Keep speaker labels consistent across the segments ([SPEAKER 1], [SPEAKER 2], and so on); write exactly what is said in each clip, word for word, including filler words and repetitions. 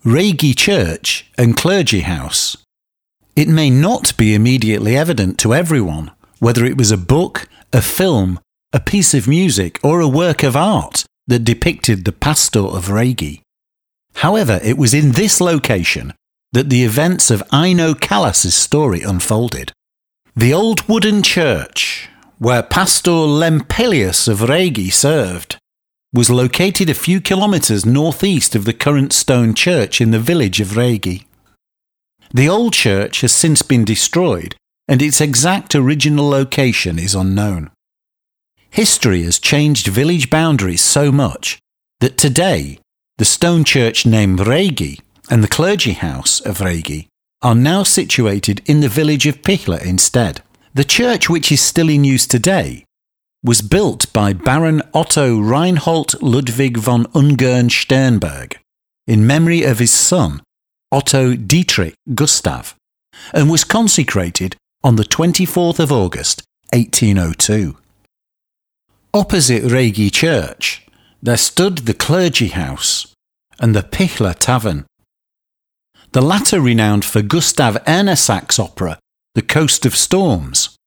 [SPEAKER 1] Regi Church and Clergy House. It may not be immediately evident to everyone whether it was a book, a film, a piece of music, or a work of art that depicted the pastor of Regi. However, it was in this location that the events of Aino Callas's story unfolded. The old wooden church, where Pastor Lempelius of Regi served, was located a few kilometres northeast of the current stone church in the village of Regi. The old church has since been destroyed, and its exact original location is unknown. History has changed village boundaries so much that today the stone church named Regi and the clergy house of Regi are now situated in the village of Pichler instead. The church, which is still in use today, was built by Baron Otto Reinhold Ludwig von Ungern-Sternberg in memory of his son Otto Dietrich Gustav, and was consecrated on the twenty-fourth of August eighteen oh two. Opposite Regi Church there stood the clergy house and the Pichler Tavern, the latter renowned for Gustav Ernesak's opera The Coast of Storms.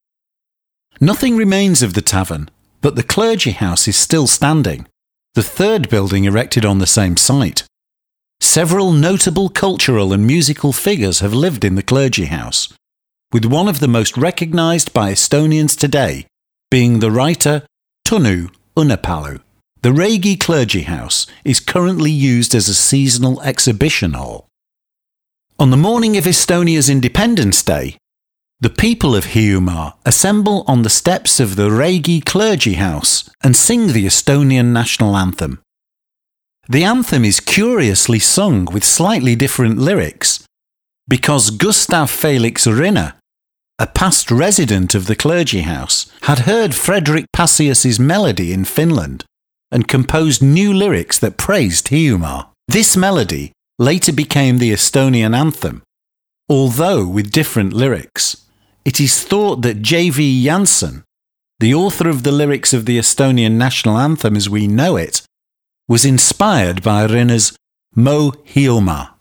[SPEAKER 1] Nothing remains of the tavern, but the clergy house is still standing, the third building erected on the same site. Several notable cultural and musical figures have lived in the clergy house, with one of the most recognised by Estonians today being the writer Tõnu Õunepäälu. The Regi Clergy House is currently used as a seasonal exhibition hall. On the morning of Estonia's Independence Day, the people of Hiiumaa assemble on the steps of the Regi Clergy House and sing the Estonian national anthem. The anthem is curiously sung with slightly different lyrics because Gustav Felix Rinne, a past resident of the clergy house, had heard Frederick Pacius's melody in Finland and composed new lyrics that praised Hiiumaa. This melody later became the Estonian anthem, although with different lyrics. It is thought that J V Janson, the author of the lyrics of the Estonian national anthem as we know it, was inspired by Rinne's Mo Hiiumaa.